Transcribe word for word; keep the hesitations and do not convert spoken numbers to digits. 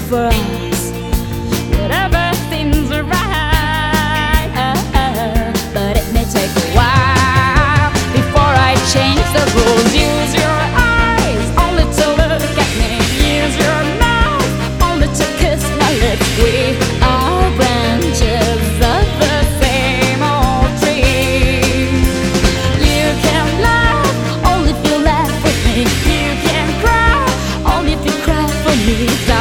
for us, whatever seems right. But it may take a while before I change the rules. Use your eyes only to look at me. Use your mouth only to kiss my lips. We are branches of the same old tree. You can laugh only if you laugh with me. You can cry only if you cry for me.